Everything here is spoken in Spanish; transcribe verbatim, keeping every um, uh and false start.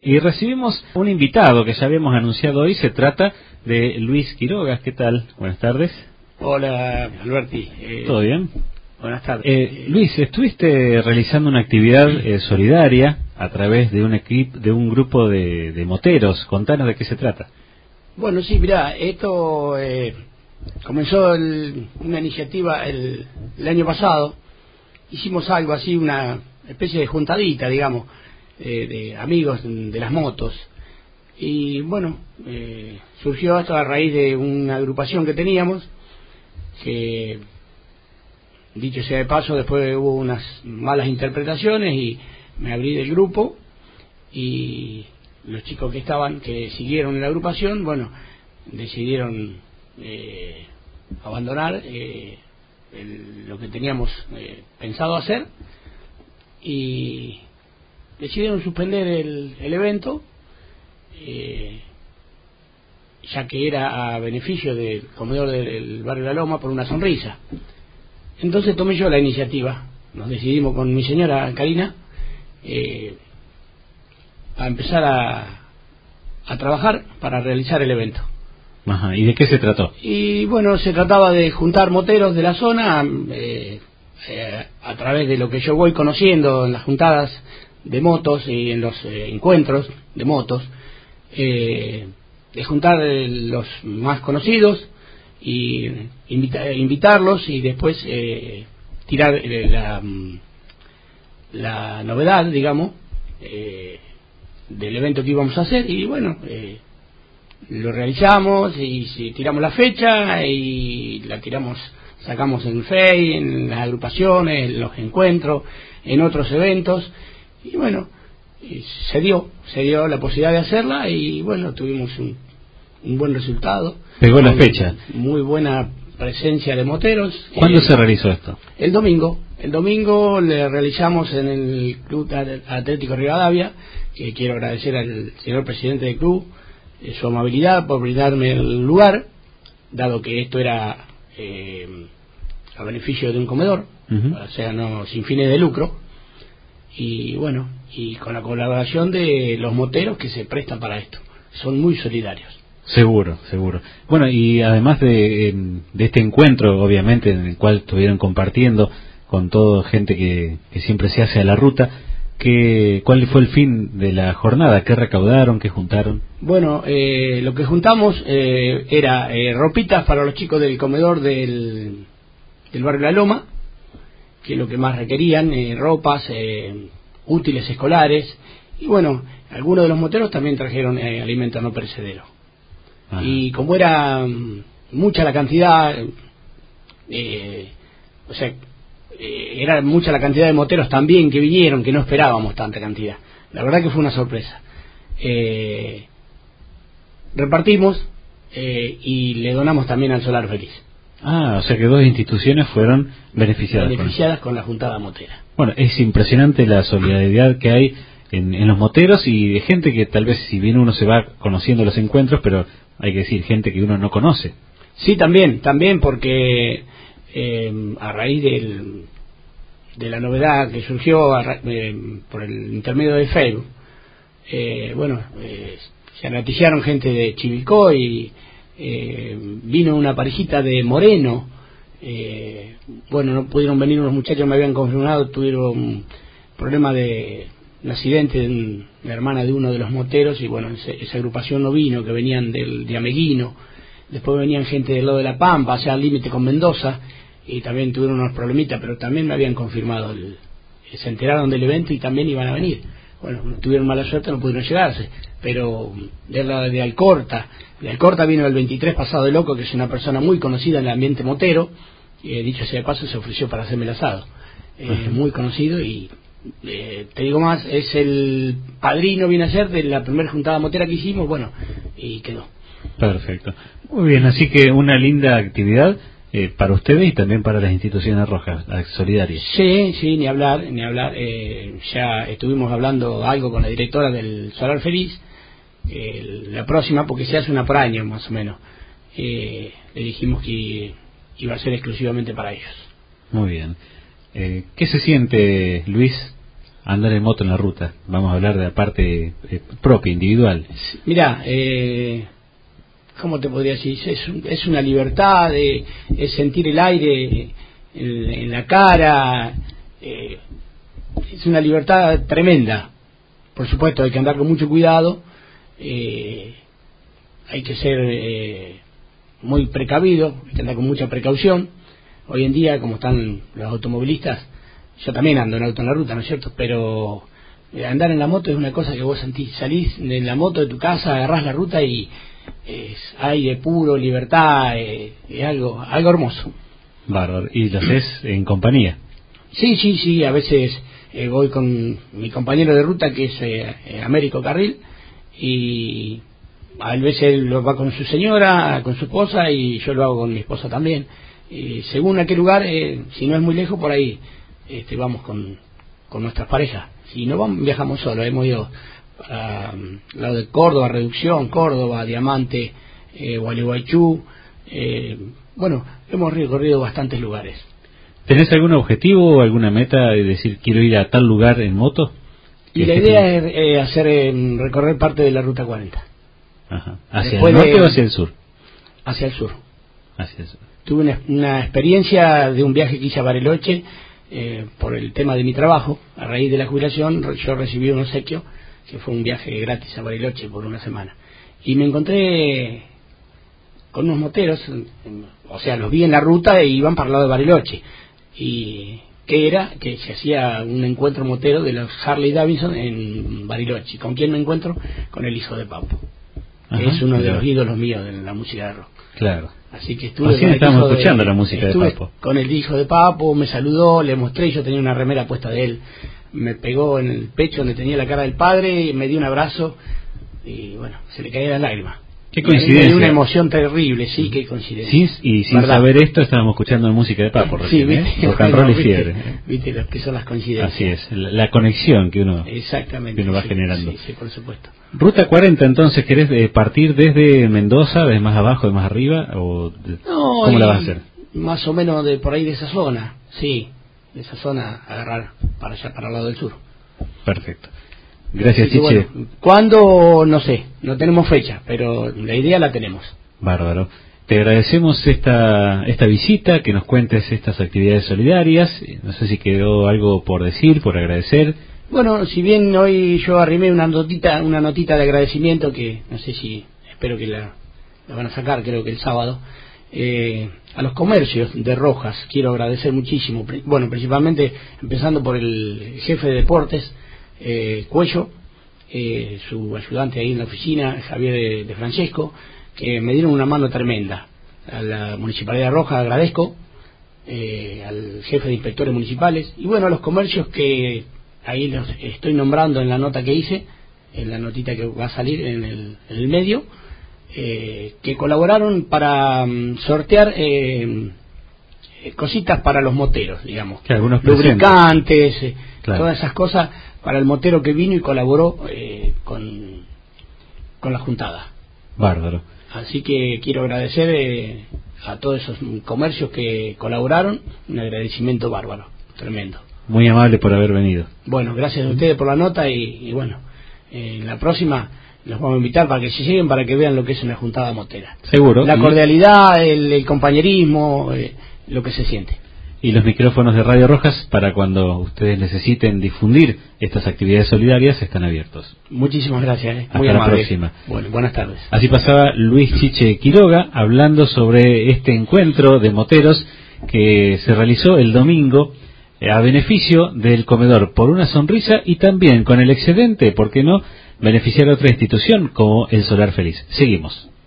Y recibimos un invitado que ya habíamos anunciado hoy. Se trata de Luis Quiroga. ¿Qué tal? Buenas tardes. Hola, Alberti. Eh, ¿Todo bien? Buenas tardes. Eh, Luis, estuviste realizando una actividad eh, solidaria a través de un equipo, de un grupo de, de moteros. Contanos de qué se trata. Bueno, sí, mirá, esto eh, comenzó el, una iniciativa el, el año pasado. Hicimos algo así, una especie de juntadita, digamos, eh, de amigos de las motos. Y bueno, eh, surgió esto a raíz de una agrupación que teníamos, que, dicho sea de paso, después hubo unas malas interpretaciones y me abrí del grupo, y los chicos que estaban, que siguieron en la agrupación, bueno, decidieron eh, abandonar eh, el, lo que teníamos eh, pensado hacer, y decidieron suspender el, el evento, eh, ya que era a beneficio del comedor del barrio La Loma por una sonrisa. Entonces tomé yo la iniciativa, nos decidimos con mi señora Karina eh, a empezar a, a trabajar para realizar el evento. Ajá. ¿Y de qué se trató? Y bueno, se trataba de juntar moteros de la zona eh, eh, a través de lo que yo voy conociendo en las juntadas de motos y en los eh, encuentros de motos, eh, de juntar eh, los más conocidos y invita, invitarlos y después eh, tirar eh, la, la novedad, digamos, eh, del evento que íbamos a hacer. Y bueno, eh, lo realizamos y si tiramos la fecha y la tiramos, sacamos en Face, en las agrupaciones, en los encuentros, en otros eventos, y bueno, y se dio, se dio la posibilidad de hacerla y bueno, tuvimos un, un buen resultado. ¿Pegó la fecha? Muy buena presencia de moteros. ¿Cuándo eh, se realizó esto? El domingo. El domingo le realizamos en el Club Atlético Rivadavia, que quiero agradecer al señor presidente del club eh, su amabilidad por brindarme el lugar, dado que esto era eh, a beneficio de un comedor, uh-huh. O sea, no sin fines de lucro, y bueno, y con la colaboración de los moteros que se prestan para esto, son muy solidarios. Seguro, seguro. Bueno, y además de, de este encuentro, obviamente, en el cual estuvieron compartiendo con toda gente que, que siempre se hace a la ruta, ¿qué, ¿cuál fue el fin de la jornada? ¿Qué recaudaron? ¿Qué juntaron? Bueno, eh, lo que juntamos eh, era eh, ropitas para los chicos del comedor del, del barrio La Loma, que es lo que más requerían, eh, ropas, eh, útiles escolares, y bueno, algunos de los moteros también trajeron eh, alimentos no perecederos. Ajá. Y como era um, mucha la cantidad, eh, o sea, eh, era mucha la cantidad de moteros también que vinieron, que no esperábamos tanta cantidad. La verdad que fue una sorpresa. Eh, repartimos eh, y le donamos también al Solar Feliz. Ah, o sea que dos instituciones fueron beneficiadas. Beneficiadas con, con la juntada motera. Bueno, es impresionante la solidaridad que hay en, en los moteros y de gente que tal vez, si bien uno se va conociendo los encuentros, pero hay que decir, gente que uno no conoce. Sí, también, también porque eh, a raíz del, de la novedad que surgió a, eh, por el intermedio de Facebook, eh, bueno, eh, se noticiaron gente de Chivilcoy, eh, vino una parejita de Moreno, eh, bueno, no pudieron venir unos muchachos, me habían confirmado, tuvieron un problema de un accidente de un, la hermana de uno de los moteros, y bueno, ese, esa agrupación no vino, que venían del, de Ameguino. Después venían gente del lado de La Pampa, o sea, al límite con Mendoza, y también tuvieron unos problemitas, pero también me habían confirmado, el, se enteraron del evento y también iban a venir. Bueno, tuvieron mala suerte, no pudieron llegarse, pero de la de Alcorta, de Alcorta vino el veintitrés pasado de Loco, que es una persona muy conocida en el ambiente motero, y eh, dicho sea de paso, se ofreció para hacerme el asado, eh, muy conocido, y eh, te digo más, es el padrino, viene a ser, de la primera juntada motera que hicimos, bueno, y quedó. Perfecto. Muy bien, así que una linda actividad eh, para ustedes y también para las instituciones rojas, las solidarias. Sí, sí, ni hablar, ni hablar. Eh, ya estuvimos hablando algo con la directora del Solar Feliz, eh, la próxima, porque se hace una por año más o menos. Eh, le dijimos que iba a ser exclusivamente para ellos. Muy bien. Eh, ¿Qué se siente, Luis, andar en moto en la ruta? Vamos a hablar de la parte eh, propia, individual. Mira, eh, ¿cómo te podría decir? Es, es una libertad, de, es sentir el aire en, en la cara, eh, es una libertad tremenda. Por supuesto, hay que andar con mucho cuidado, eh, hay que ser eh, muy precavido, hay que andar con mucha precaución. Hoy en día, como están los automovilistas, yo también ando en auto en la ruta, ¿no es cierto? Pero eh, andar en la moto es una cosa que vos sentís, salís de la moto de tu casa, agarrás la ruta y es aire puro, libertad, eh, es algo, algo hermoso. Bárbaro. ¿Y lo haces en compañía? Sí, sí, sí, a veces eh, voy con mi compañero de ruta, que es eh, Américo Carril, y a veces él lo va con su señora, con su esposa, y yo lo hago con mi esposa también. Y según a qué lugar, eh, si no es muy lejos, por ahí este, vamos con, con nuestras parejas. Si no vamos, viajamos solos. Hemos ido para um, lado de Córdoba, Reducción, Córdoba, Diamante, eh, Gualeguaychú. Eh, bueno, hemos recorrido bastantes lugares. ¿Tenés algún objetivo o alguna meta de decir quiero ir a tal lugar en moto? Y la idea es eh, hacer eh, recorrer parte de la Ruta cuarenta. Ajá. ¿Hacia Después el norte de, o hacia el sur? Hacia el sur. Hacia el sur. Tuve una, una experiencia de un viaje que hice a Bariloche eh, por el tema de mi trabajo. A raíz de la jubilación yo recibí un obsequio, que fue un viaje gratis a Bariloche por una semana. Y me encontré con unos moteros, o sea, los vi en la ruta e iban para el lado de Bariloche. Y que era que se hacía un encuentro motero de los Harley Davidson en Bariloche. ¿Con quién me encuentro? Con el hijo de Papo. Ajá, que es uno de los ídolos míos de la música de rock. Claro. Así que estuve Así con estamos el escuchando de, la música de Papo. Con el hijo de Papo, me saludó, le mostré, yo tenía una remera puesta de él, me pegó en el pecho donde tenía la cara del padre, me dio un abrazo y bueno, se le caía la lágrima. Qué coincidencia. Una emoción terrible, sí, qué coincidencia. Sí, y sin ¿verdad? Saber esto estábamos escuchando la música de Papo recién, sí, ¿eh? Rock and roll y fiebre. Viste lo que son las coincidencias. Así es, la, la conexión que uno, Exactamente, que uno va sí, generando. Sí, sí, por supuesto. Ruta cuarenta, entonces, ¿querés eh, partir desde Mendoza, de más abajo, de más arriba? O de, no, ¿cómo la vas a hacer? Más o menos de por ahí de esa zona, sí, de esa zona agarrar para allá, para el lado del sur. Perfecto. Gracias, Chiche. Bueno, ¿cuándo? No sé, no tenemos fecha, pero la idea la tenemos. Bárbaro. Te agradecemos esta esta visita, que nos cuentes estas actividades solidarias. No sé si quedó algo por decir, por agradecer. Bueno, si bien hoy yo arrimé una notita, una notita de agradecimiento que no sé si, espero que la, la van a sacar, creo que el sábado, eh, a los comercios de Rojas quiero agradecer muchísimo. Bueno, principalmente empezando por el jefe de deportes, eh, Cuello, eh, su ayudante ahí en la oficina, Javier de, de Francesco, que me dieron una mano tremenda. A la Municipalidad de Rojas agradezco, eh, al jefe de inspectores municipales y bueno, a los comercios que ahí los estoy nombrando en la nota que hice, en la notita que va a salir en el, en el medio, eh, que colaboraron para um, sortear eh, cositas para los moteros, digamos, que algunos lubricantes, eh, claro. Todas esas cosas para el motero que vino y colaboró eh, con, con la juntada. Bárbaro. Así que quiero agradecer eh, a todos esos comercios que colaboraron, un agradecimiento bárbaro, tremendo. Muy amable por haber venido. Bueno, gracias a ustedes por la nota y, y bueno, eh, la próxima los vamos a invitar para que se lleguen, para que vean lo que es una juntada motera. Seguro. La cordialidad, el, el compañerismo, eh, lo que se siente. Y los micrófonos de Radio Rojas, para cuando ustedes necesiten difundir estas actividades solidarias, están abiertos. Muchísimas gracias. Eh. Hasta Muy la amable. próxima. Bueno, buenas tardes. Así pasaba Luis Chiche Quiroga hablando sobre este encuentro de moteros que se realizó el domingo a beneficio del comedor Por una Sonrisa y también con el excedente, ¿por qué no?, beneficiar a otra institución como el Solar Feliz. Seguimos.